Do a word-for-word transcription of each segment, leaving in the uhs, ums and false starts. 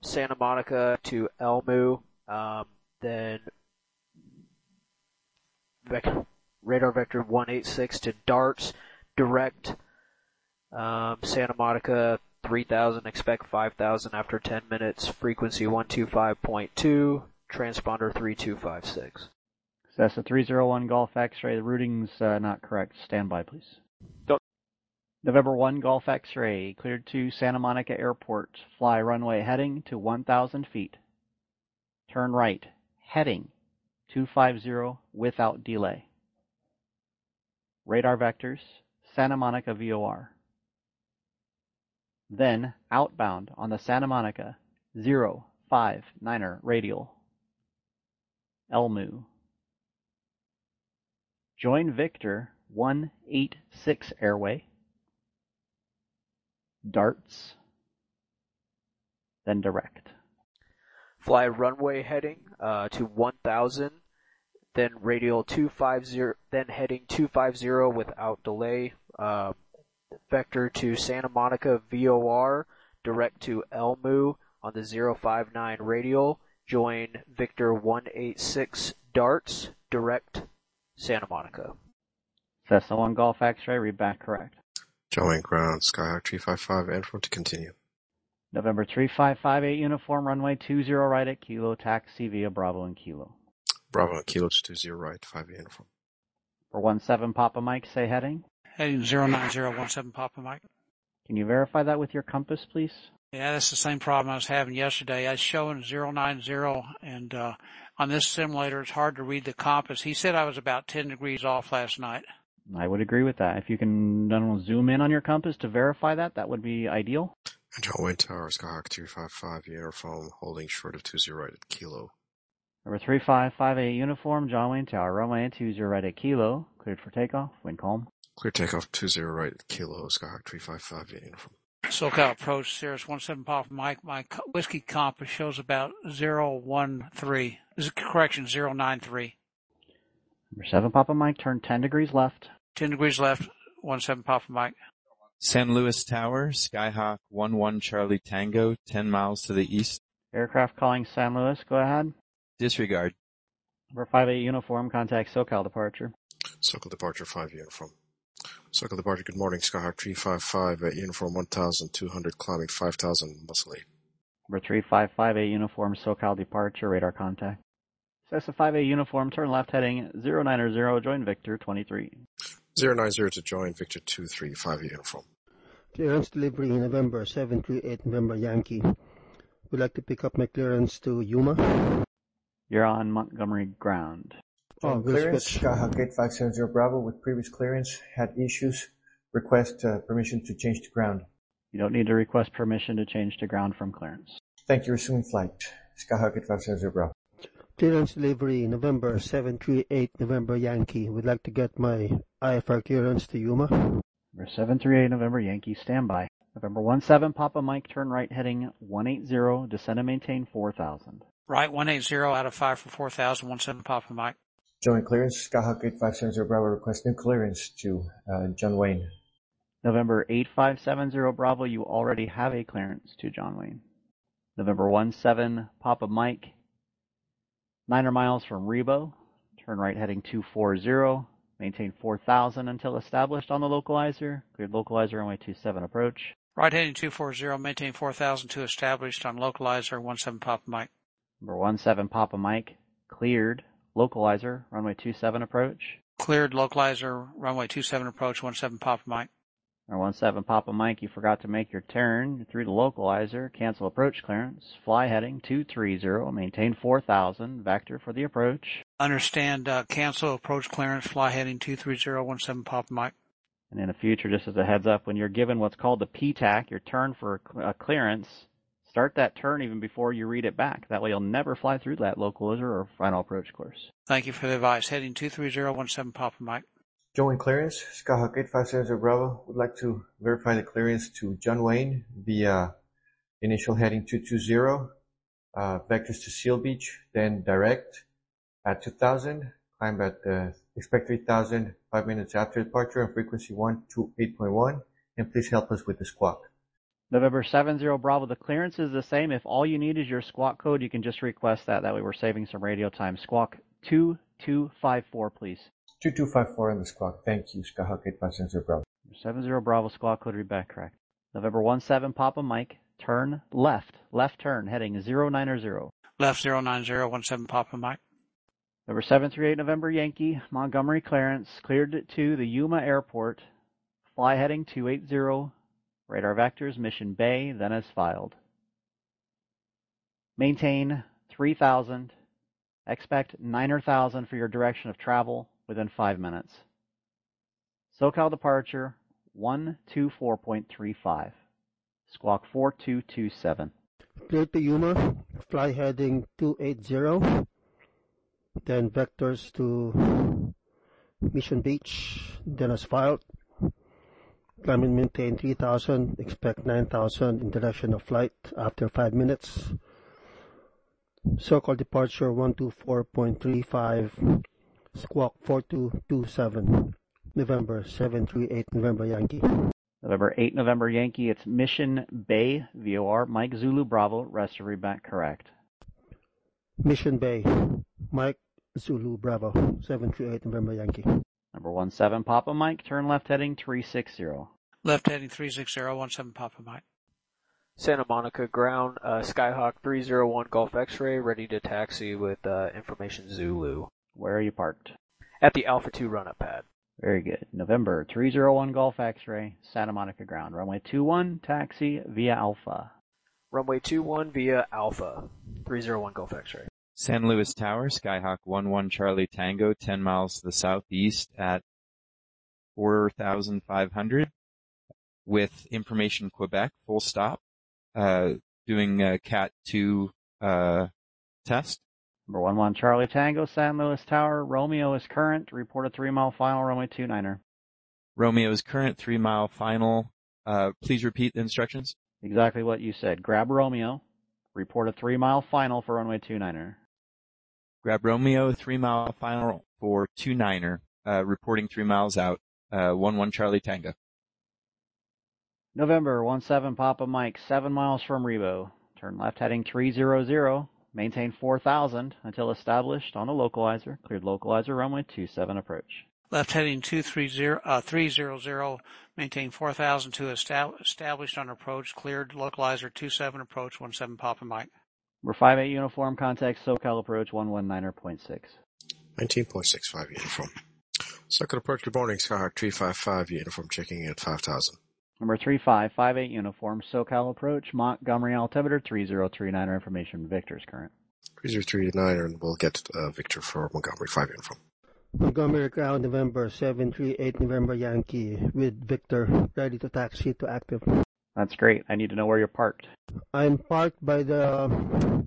Santa Monica to Elmu, um, then vec- radar vector one eighty-six to Darts, direct um, Santa Monica three thousand, expect five thousand after ten minutes, frequency one twenty-five point two, transponder three two five six. Cessna three zero one Golf X-ray, the routing's uh, not correct. Stand by, please. Go. November one Golf X-ray, cleared to Santa Monica Airport. Fly runway heading to one thousand feet. Turn right, heading two fifty without delay. Radar vectors, Santa Monica V O R. Then outbound on the Santa Monica zero five niner radial. Elmu. Join Victor one eighty-six airway. Darts. Then direct. Fly runway heading uh, to one thousand, then radial two fifty, then heading two fifty without delay. Uh, vector to Santa Monica V O R, direct to Elmu on the zero five nine radial. Join Victor one eighty-six Darts, direct Santa Monica. Cessna one Golf X-ray, read back correct. John Wayne ground, Skyhawk three five five, inform to continue. November three five five eight uniform, runway two zero right at Kilo, taxi via Bravo and Kilo. Bravo and Kilo to two zero right, five uniform. For one seven Papa Mike, say heading. Heading zero nine zero one seven Papa Mike. Can you verify that with your compass, please? Yeah, that's the same problem I was having yesterday. I was showing zero nine zero, and uh, on this simulator, it's hard to read the compass. He said I was about ten degrees off last night. I would agree with that. If you can I don't know, zoom in on your compass to verify that, that would be ideal. John Wayne Tower, Skyhawk three five five, uniform, holding short of two zero right at Kilo. Number three five five eight uniform, John Wayne Tower, runway two zero right at Kilo, cleared for takeoff, wind calm. Clear takeoff two zero right at Kilo, Skyhawk three five five, uniform. SoCal approach, Cirrus one seven Papa Mike. My whiskey compass shows about zero one three. This is correction, zero nine three. Number seven Papa Mike, turn ten degrees left. ten degrees left, one seven Papa Mike. San Luis Tower, Skyhawk one one Charlie Tango, ten miles to the east. Aircraft calling San Luis, go ahead. Disregard. Number five eight uniform, contact SoCal departure. SoCal departure five uniform. SoCal departure, good morning, Skyhawk three five five at uniform one thousand two hundred, climbing five thousand, muscle eight. Number three five five eight uniform, SoCal departure, radar contact. Cessna five eight uniform, turn left heading zero nine zero, join Victor twenty-three. zero nine zero to join Victor two three five uniform. Clearance delivery November seven three eight November Yankee. Would like to pick up my clearance to Yuma. You're on Montgomery ground. Oh, clearance, Skyhawk eight five seven zero Bravo with previous clearance, had issues, request uh, permission to change to ground. You don't need to request permission to change to ground from clearance. Thank you, resuming flight. Skyhawk eight five seven zero Bravo. Clearance delivery November seven three eight November Yankee. Would like to get my I F R clearance to Yuma. Number seven three eight November Yankee, standby. November one seven Papa Mike, turn right heading one eighty, descend and maintain four thousand. Right, one eighty out of five for four thousand, one seven Papa Mike. Join clearance, Skyhawk eight five seven zero Bravo, request new clearance to uh, John Wayne. November eight five seven zero Bravo, you already have a clearance to John Wayne. November one seven Papa Mike, niner miles from Rebo, turn right heading two forty, maintain four thousand until established on the localizer, cleared localizer runway two seven approach. Right heading two forty, maintain four thousand to established on localizer one seven Papa Mike. Number one seven Papa Mike, cleared localizer runway two seven approach. Cleared localizer runway two seven approach one seven Papa Mike. Number one seven Papa Mike, you forgot to make your turn through the localizer, cancel approach clearance, fly heading two thirty, maintain four thousand, vector for the approach. Understand, uh, cancel approach clearance, fly heading two three zero one seven Papa Mike. And in the future, just as a heads up, when you're given what's called the P TAC, your turn for a clearance, start that turn even before you read it back. That way you'll never fly through that localizer or final approach course. Thank you for the advice. Heading two three zero one seven Papa Mike. Join clearance, Skyhawk eight five seven zero Bravo, would like to verify the clearance to John Wayne via initial heading two two zero, uh, vectors to Seal Beach, then direct at two thousand, climb at uh, expect three thousand, five minutes after departure on frequency one two eight point one, and please help us with the squawk. November seven zero Bravo, the clearance is the same. If all you need is your squawk code, you can just request that. That way we're saving some radio time. Squawk two two five four, please. two two five four on the squawk. Thank you, Skyhawk eight five seven zero Bravo. seven zero Bravo, squawk code, read back correct. November one seven Papa Mike, turn left. Left turn, heading zero nine zero. Left zero nine zero one seven Papa Mike. Number seven three eight November Yankee, Montgomery clearance, cleared to the Yuma Airport. Fly heading two eight zero. Radar vectors, Mission Bay, then as filed. Maintain three thousand. Expect nine thousand for your direction of travel within five minutes. SoCal departure one two four point three five. Squawk four two two seven. Clear to Yuma, fly heading two eight zero. Then vectors to Mission Beach, then as filed. Climb and maintain three thousand, expect nine thousand in direction of flight after five minutes. SoCal departure one two four point three five, squawk four two two seven. November seven three eight November Yankee. November eight November Yankee, it's Mission Bay, V O R, Mike Zulu Bravo, rest of read back correct. Mission Bay, Mike Zulu Bravo, seven three eight November Yankee. Number one seven Papa Mike, turn left heading three six zero. Left heading three six zero one seven Papa Mike. Santa Monica ground, uh, Skyhawk three zero one Golf X-ray, ready to taxi with uh, information Zulu. Where are you parked? At the Alpha two run-up pad. Very good. November three zero one Golf X-ray, Santa Monica ground. Runway two one, taxi via Alpha. Runway two one via Alpha, three zero one Golf X-ray. San Luis Tower, Skyhawk one one Charlie Tango, ten miles to the southeast at four thousand five hundred with information Quebec, full stop, uh, doing a cat two, uh, test. Number one one Charlie Tango, San Luis Tower, Romeo is current, report a three mile final, runway two niner. Romeo's current three mile final, uh, please repeat the instructions. Exactly what you said. Grab Romeo, report a three mile final for runway two niner. Grab Romeo, three mile final for two niner, uh, reporting three miles out, uh, one one Charlie Tango. November one seven Papa Mike, seven miles from Rebo. Turn left heading three zero zero. Maintain four thousand until established on a localizer. Cleared localizer, runway two seven approach. Left heading two three zero, uh, three zero zero. Maintain four thousand to estab- established on approach. Cleared localizer two seven approach one seven Papa Mike. Number five eight uniform, contact SoCal approach one one niner point six. nineteen point six five uniform. Second approach, good morning, Skyhawk three five five, uniform checking in at five thousand. Number three five five eight uniform, SoCal approach, Montgomery altimeter three zero three niner, information Victor's current. three zero three nine, and we'll get uh, Victor for Montgomery five uniform. Montgomery ground, November seven three eight November Yankee with Victor, ready to taxi to active. That's great. I need to know where you're parked. I'm parked by the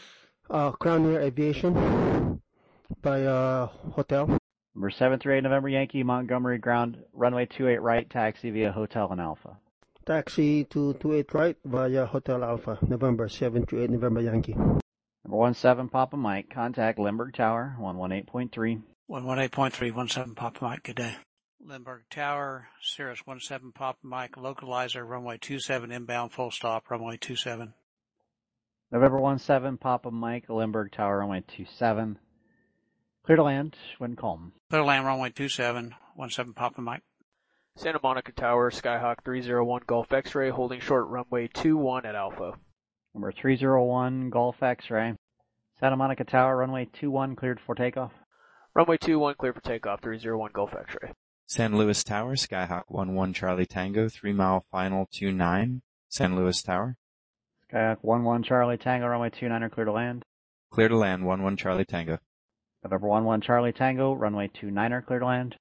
uh, Crown Air Aviation, by a hotel. Number seven three eight November Yankee, Montgomery ground, runway two eight right, taxi via Hotel and Alpha. Taxi to two eight right via Hotel Alpha, November seven three eight November Yankee. Number one seven Papa Mike, contact Limburg Tower, one one eight point three. one one eight point three one seven Papa Mike, good day. Limburg Tower, Cirrus one seven Papa Mike, localizer, runway two seven, inbound, full stop, runway two seven. November one seven Papa Mike, Limburg Tower, runway two seven. Clear to land when calm. Clear to land, runway two seven, one seven Papa Mike. Santa Monica Tower, Skyhawk three zero one Golf X-ray, holding short runway two one at Alpha. Number three zero one Golf X-ray. Santa Monica Tower, runway two one, cleared for takeoff. Runway two one, clear for takeoff, three zero one Golf X-ray. San Luis Tower, Skyhawk one one Charlie Tango, three mile final two nine, San Luis Tower. Skyhawk one one Charlie Tango, runway two niner, clear to land. Clear to land, one one Charlie Tango. November one one Charlie Tango, runway two niner, clear to land.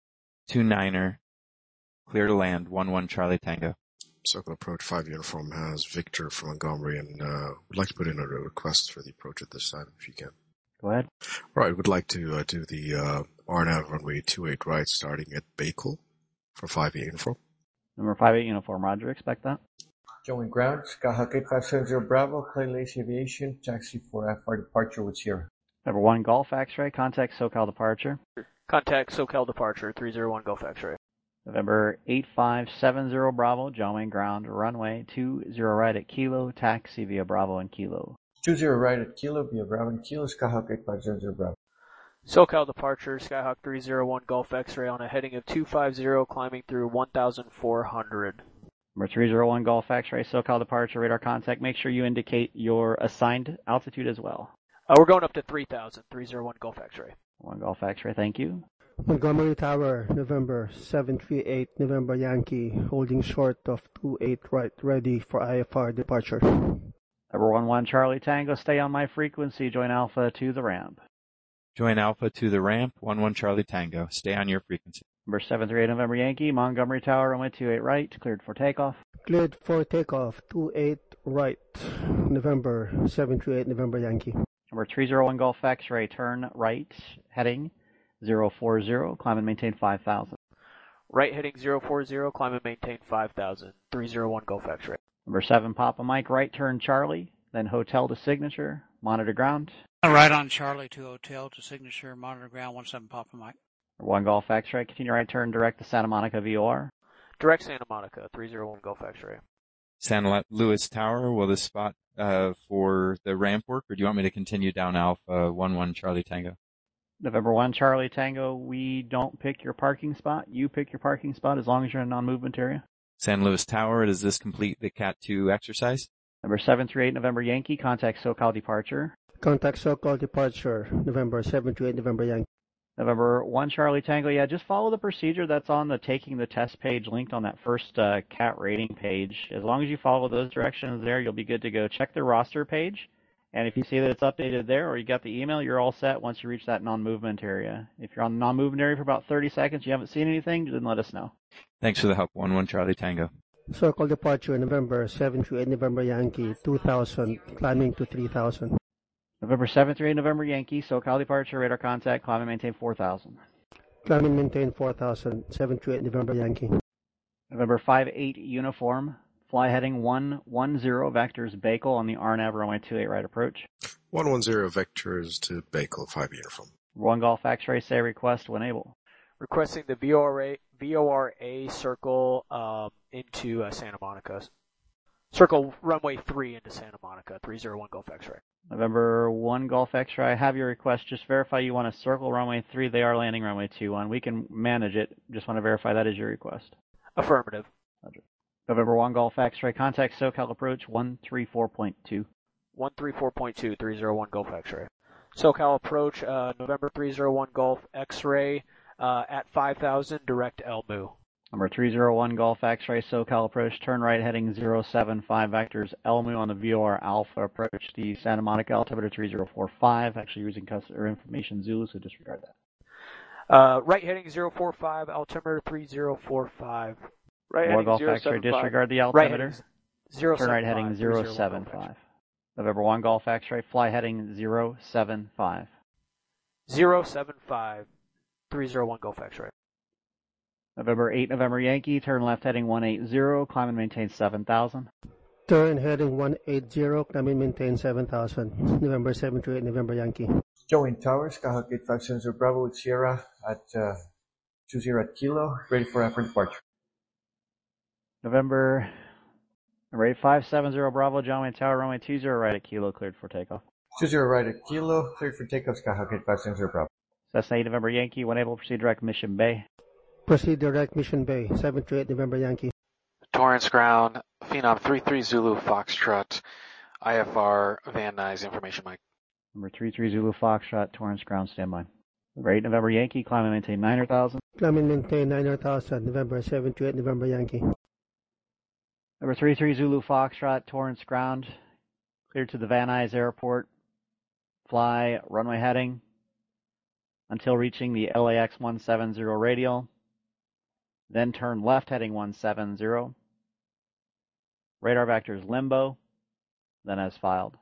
two niner, clear to land, one one Charlie Tango. Second approach, five uniform has Victor from Montgomery, and uh, would like to put in a request for the approach at this time, if you can. Go ahead. All right, would like to uh, do the uh, R N A V runway two eight right, starting at Bakel for five eight uniform. Number five eight uniform, roger, expect that. Join ground, Skyhawk eight five seven zero Bravo, Clay Lace Aviation, taxi for F R departure with Sierra. Number one Golf X-ray, contact SoCal departure. Contact SoCal departure, three zero one Golf X-ray. November eight five seven zero Bravo, John Wayne ground, runway two zero right at Kilo, taxi via Bravo and Kilo. two zero right at Kilo via Bravo and Kilo, Skyhawk eight five seven zero Bravo. SoCal departure, Skyhawk three zero one Golf X-ray on a heading of two five zero, climbing through one thousand four hundred. Number three zero one Golf X-ray, SoCal departure, radar contact. Make sure you indicate your assigned altitude as well. Uh, we're going up to three thousand, three zero one Golf X-ray. one Golf X-ray, thank you. Montgomery Tower, November seven three eight, November Yankee, holding short of two eight right, ready for I F R departure. Number one one Charlie Tango, stay on my frequency, join Alpha to the ramp. Join Alpha to the ramp, one one Charlie Tango. Stay on your frequency. Number seven three eight November Yankee, Montgomery Tower, runway two eight right, cleared for takeoff. Cleared for takeoff, two eight right, November seven three eight, November Yankee. Number three zero one Golf X-ray, turn right, heading zero four zero, climb and maintain five thousand. Right heading zero four zero, climb and maintain five thousand, three zero one Golf X-ray. Number seven Papa Mike, right turn Charlie, then hotel to signature, monitor ground. Right on Charlie to hotel to signature, monitor ground, one seven Papa Mike. Number one Golf X-ray, continue right turn direct to Santa Monica V O R. Direct Santa Monica, three zero one Golf X-ray. San Luis Tower, will this spot uh, for the ramp work, or do you want me to continue down Alpha one one Charlie Tango? November one Charlie Tango, we don't pick your parking spot. You pick your parking spot as long as you're in a non-movement area. San Luis Tower, does this complete the C A T two exercise? Number seven three eight November Yankee, contact SoCal departure. Contact SoCal departure, November seven three eight, November Yankee. November one Charlie Tango, yeah, just follow the procedure that's on the taking the test page linked on that first uh, C A T rating page. As long as you follow those directions there, you'll be good to go. Check the roster page. And if you see that it's updated there or you got the email, you're all set once you reach that non-movement area. If you're on the non-movement area for about thirty seconds, you haven't seen anything, then let us know. Thanks for the help, one one Charlie Tango. SoCal departure, November seven three eight, November Yankee, two thousand, climbing to three thousand. November seven three eight November Yankee, SoCal departure, radar contact, climb and maintain four thousand. Climb and maintain four thousand, seven three eight, November Yankee. November five eight Uniform, fly heading one one zero, vectors Bakel on the R N A V runway two eight right approach. one one zero vectors to Bakel, five uniform. one Golf X-ray, say request when able. Requesting the V O R A, V O R A circle um, into uh, Santa Monica. Circle runway three into Santa Monica, three zero one Golf X-ray. November one Golf X-ray, I have your request. Just verify you want to circle runway three. They are landing runway two one. We can manage it. Just want to verify that is your request. Affirmative. November one Golf X-ray, contact SoCal approach one three four point two. one three four point two, three zero one Golf X-ray. SoCal approach, uh, November three zero one Golf X-ray uh, at five thousand, direct L M U. Number three zero one Golf X-ray, SoCal approach, turn right heading zero seven five, vectors L M U on the V O R Alpha approach, the Santa Monica altimeter three zero four five, actually using customer information Zulu, so disregard that. Uh, right heading zero four five, altimeter three zero four five. Right heading Golf X-ray, disregard the altimeter. Right zero turn right heading zero seven five. November one Golf X-ray, fly heading zero seven five. zero seven five, three zero one Golf X-ray. November eight November Yankee, turn left heading one eight zero, climb and maintain seven thousand. Turn heading one eight zero, climb and maintain seven thousand. November seven three eight, November Yankee. John Wayne Tower, Skyhawk eight five seven zero Bravo with Sierra at uh, two zero at Kilo, ready for after departure. November number eight five seven zero Bravo, John Wayne Tower, runway two zero right at Kilo, cleared for takeoff. two zero right at Kilo, cleared for takeoff, Skyhawk eight five seven zero Bravo. Cessna eight November Yankee, when able, proceed direct Mission Bay. Proceed direct Mission Bay, seven three eight November Yankee. Torrance ground, Phenom three three Zulu Foxtrot, I F R, Van Nuys, information Mike. Number three three Zulu Foxtrot, Torrance ground, standby. Number eight November Yankee, climb and maintain nine hundred thousand. Climb and maintain nine hundred thousand, November seven three eight November Yankee. Number three three Zulu Foxtrot, Torrance ground, cleared to the Van Nuys Airport. Fly runway heading until reaching the L A X one seventy radial. Then turn left heading one seventy. Radar vectors limbo, then as filed.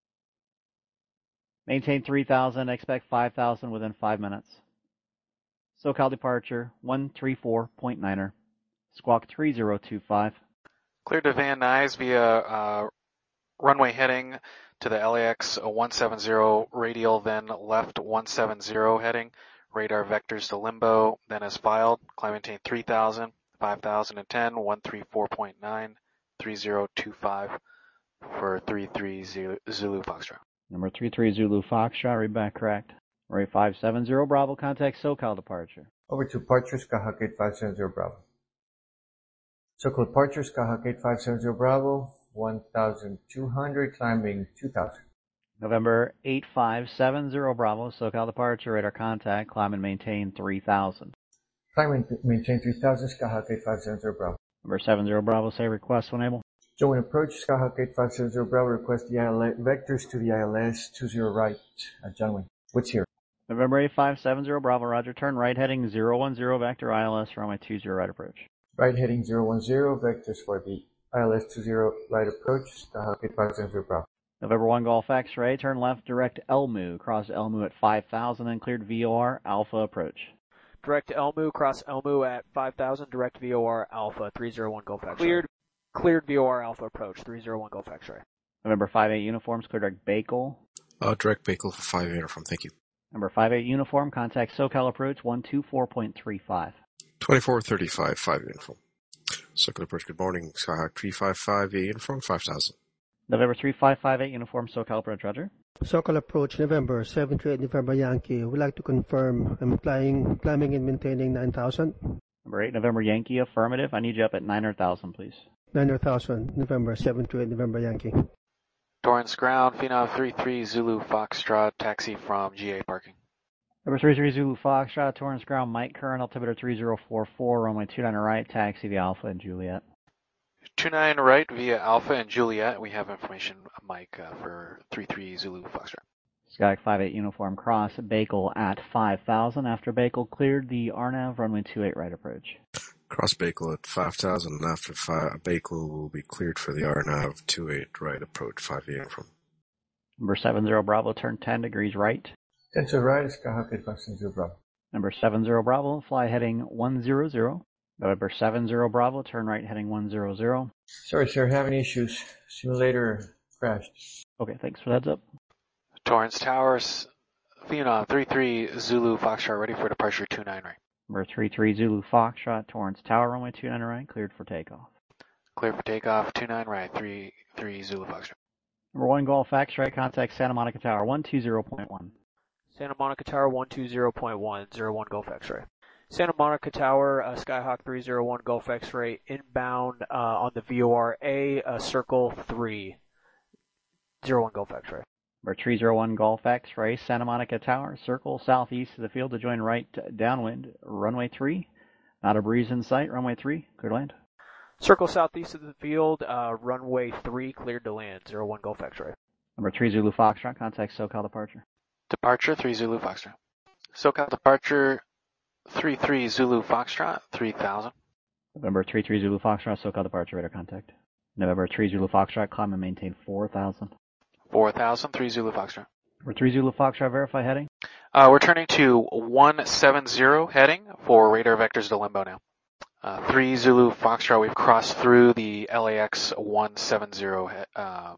Maintain three thousand, expect five thousand within five minutes. SoCal departure one three four point niner, squawk three zero two five. Cleared to Van Nuys via uh, runway heading to the L A X one seventy radial, then left one seventy heading. Radar vectors to limbo, then as filed. Climb maintain three thousand. five thousand ten, one thirty-four point nine, three zero two five for three three Zulu, Zulu Foxtrot. Number three three Zulu Foxtrot, read back correct. Runway five seven zero Bravo, contact SoCal departure. Over to departure, Skyhawk eight five seven zero Bravo. SoCal departure, Skyhawk eight five seven zero Bravo, one thousand two hundred, climbing two thousand. November eight five seven zero Bravo, SoCal departure, radar contact, climb and maintain three thousand. Climb and maintain three thousand, Skyhawk eight five seven zero Bravo. Number seven zero Bravo, say request when able. Join approach, Skyhawk eight five seven zero Bravo, request the I L S, vectors to the I L S two zero right, at John Wayne. What's here? November eight five seven zero Bravo, roger, turn right heading zero one zero, vector I L S, runway two zero right approach. Right heading zero one zero, vectors for the I L S two zero right approach, Skyhawk eight five seven zero Bravo. November one Golf X-ray, turn left direct Elmu, cross Elmu at five thousand and cleared V O R, Alpha approach. Direct Elmu, cross Elmu at five thousand, direct V O R Alpha, three zero one Golf X-ray. Cleared, cleared V O R Alpha approach, three zero one Golf X-ray. November five eight uniforms, clear direct Bakel. Uh, direct Bakel for five uniform, thank you. Number five eight uniform, contact SoCal approach one two four point three five. twenty-four thirty-five, five uniform. SoCal approach, good morning, Skyhawk three five five, eight uniform, five thousand. November three five five eight uniform, SoCal approach, roger. SoCal approach November seven three eight November Yankee. Would like to confirm I'm flying, climbing and maintaining nine thousand. Number eight November Yankee, affirmative. I need you up at nine hundred thousand, please. nine hundred thousand, November seven three eight November Yankee. Torrance ground, Phenom three three Zulu Foxtrot, taxi from G A parking. Number three three Zulu Foxtrot, Torrance ground, Mike Curran, altimeter three zero four four, runway two nine right, taxi the Alpha and Juliet. two nine right via Alpha and Juliet. We have information, Mike, uh, for three three Zulu Foxtrot. Skyhawk five eight uniform cross, Bakel at five thousand. After Bakel cleared the R N A V, runway two eight right approach. Cross Bakel at five thousand, and after five, Bakel will be cleared for the R N A V two eight right approach, five uniform. Number seven zero Bravo, turn ten degrees right. ten to right, Skyhawk eight five seven zero Bravo. Number seven zero Bravo, fly heading one zero zero. November seven zero Bravo, turn right heading one zero zero. Sorry, sir, having issues. Simulator crashed. Okay, thanks for the heads up. Torrance Towers, Phenom three three Zulu Foxtrot, ready for departure two nine right. Number three three Zulu Foxtrot, Torrance Tower, runway two nine right, cleared for takeoff. Clear for takeoff, two nine right, three three Zulu Foxtrot. Number one Golf X-ray, contact Santa Monica Tower, one two zero point one. Santa Monica Tower one two zero point one, zero one Golf X-ray. Santa Monica Tower, uh, Skyhawk three zero one Golf X-ray, inbound uh, on the V O R A, uh, circle three, zero one Golf X-ray. Number three zero one Golf X-ray, Santa Monica Tower, circle southeast of the field to join right downwind, runway three. Not a breeze in sight, runway three, clear to land. Circle southeast of the field, uh, runway three, cleared to land, zero one Golf X-ray. Number three Zulu Foxtrot, contact SoCal departure. Departure, three Zulu Foxtrot. SoCal departure, three three Zulu Foxtrot, three thousand. November three three Zulu Foxtrot, SoCal departure, radar contact. November three Zulu Foxtrot, climb and maintain four thousand. four thousand, three Zulu Foxtrot. Number three Zulu Foxtrot, verify heading. Uh, we're turning to one seven zero heading for radar vectors to limbo now. Uh, three Zulu Foxtrot, we've crossed through the L A X one seven zero uh,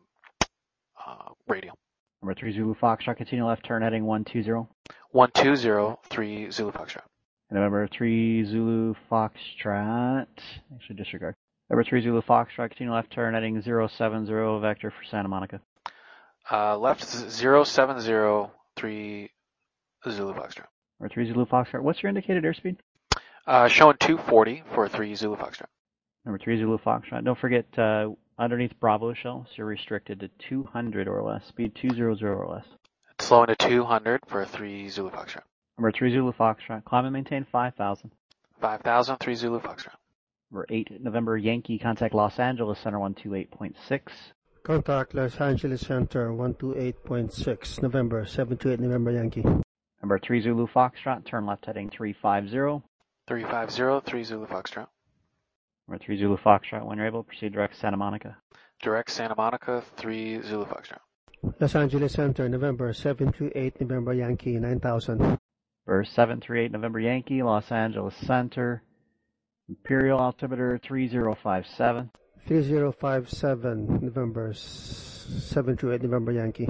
uh, radial. Number three Zulu Foxtrot, continue left turn heading one two zero. one two zero, three Zulu Foxtrot. November three Zulu Foxtrot, actually disregard. Number three Zulu Foxtrot, continue left turn heading zero seven zero, vector for Santa Monica. Uh, left zero seven zero, three Zulu Foxtrot. Number three Zulu Foxtrot, what's your indicated airspeed? Uh, showing two forty for three Zulu Foxtrot. Number three Zulu Foxtrot, don't forget, uh, underneath Bravo shell, so you're restricted to two hundred or less, speed two hundred or less. It's slowing to two hundred for three Zulu Foxtrot. Number three Zulu Foxtrot, climb and maintain five thousand. five thousand, three Zulu Foxtrot. Number eight November Yankee, contact Los Angeles Center one two eight point six. Contact Los Angeles Center one two eight point six, November seven two eight November Yankee. Number three Zulu Foxtrot, turn left heading three five zero. three five zero, three Zulu Foxtrot. Number three Zulu Foxtrot, when you're able, proceed direct Santa Monica. Direct Santa Monica, three Zulu Foxtrot. Los Angeles Center, November seven two eight November Yankee, nine thousand. For seven three eight November Yankee, Los Angeles Center, Imperial altimeter three zero five seven. three zero five seven, November seven two eight November Yankee.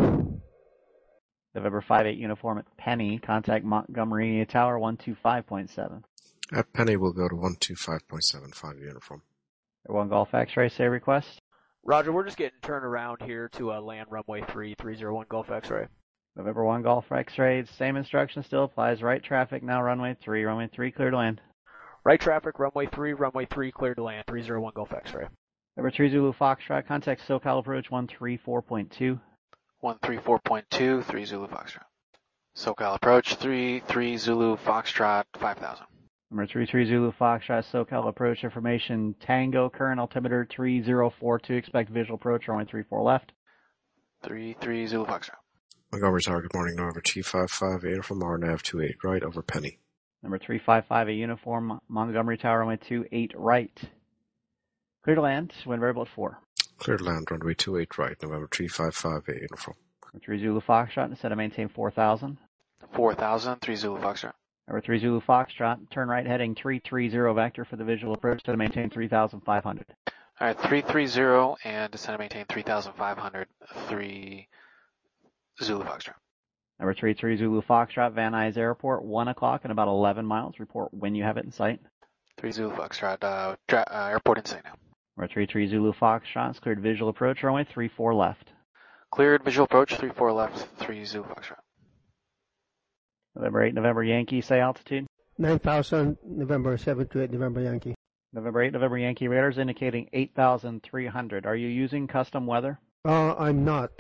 November five eight uniform at Penny, contact Montgomery Tower one two five point seven. At Penny, we'll go to one two five point seven five uniform. One Golf X-ray, say request. Roger, we're just getting turned around here to uh, land runway three, three zero one Golf X-ray. November one Golf X-ray, same instruction still applies. Right traffic, now runway three, runway three, clear to land. Right traffic, runway three, runway three, clear to land, three zero one Golf X-ray. November three Zulu Foxtrot, contact SoCal approach one three four point two. one three four point two, three Zulu Foxtrot. SoCal approach, three three Zulu Foxtrot, five thousand. Number three three Zulu Foxtrot, SoCal approach information, Tango, current altimeter three zero four two, expect visual approach, runway three four left. three three Zulu Foxtrot. Montgomery Tower, good morning, November T five five, uniform R N A V two eight right over Penny. Number three five five, a uniform, Montgomery Tower, runway two eight right. Clear to land, wind variable at four. Clear to land, runway two eight right, November three five five, a uniform. Number three Zulu Foxtrot, instead of maintain four thousand. four thousand, three Zulu Foxtrot. Number three Zulu Foxtrot, turn right heading three three zero vector for the visual approach, instead of maintain three thousand five hundred. All right, three three zero and descend and maintain three thousand five hundred, three Zulu Foxtrot. Number three three Zulu Foxtrot, Van Nuys Airport, one o'clock and about eleven miles. Report when you have it in sight. three Zulu Foxtrot, uh, dra- uh, airport in sight now. Number three three Zulu Foxtrot, cleared visual approach, runway three four left. Cleared visual approach, three four left, three Zulu Foxtrot. November eight, November Yankee, say altitude. nine thousand, November seven to eight, November Yankee. November eight, November Yankee, radars indicating eight thousand three hundred. Are you using custom weather? Uh, I'm not.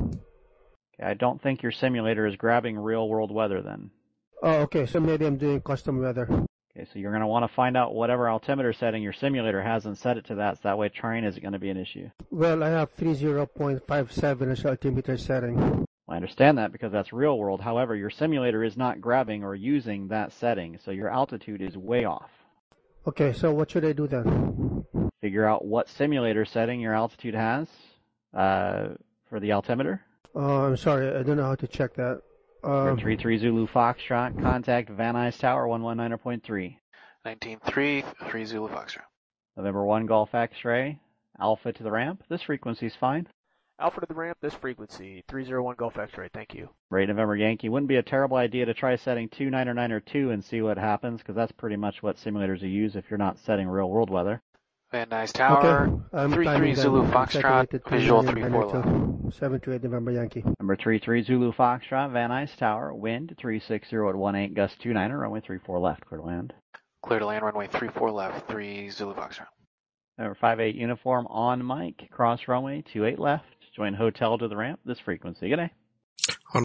Okay, I don't think your simulator is grabbing real world weather then. Oh, okay, so maybe I'm doing custom weather. Okay, so you're going to want to find out whatever altimeter setting your simulator has and set it to that, so that way terrain isn't going to be an issue. Well, I have thirty point five seven as altimeter setting. I understand that because that's real world. However, your simulator is not grabbing or using that setting, so your altitude is way off. Okay, so what should I do then? Figure out what simulator setting your altitude has uh, for the altimeter. Uh, I'm sorry, I don't know how to check that. Um, three three Zulu Foxtrot, contact Van Nuys Tower one one nine point three. nineteen three, three Zulu Foxtrot. November one Golf X-ray, Alpha to the ramp. This frequency is fine. Alpha to the ramp, this frequency, three zero one Golf X-ray, thank you. Right, November Yankee. Wouldn't be a terrible idea to try setting two niner niner two and see what happens, because that's pretty much what simulators will use if you're not setting real world weather. Van Nuys Tower, okay. three three Zulu Foxtrot, visual three four left. seven to eight, November Yankee. Number three three Zulu Foxtrot, Van Nuys Tower, wind three six zero at one eight, gust two niner, runway three four left, clear to land. Clear to land, runway three four left, three Zulu Foxtrot. Number five eight uniform on mic, cross runway two eight left, join hotel to the ramp, this frequency. Good day.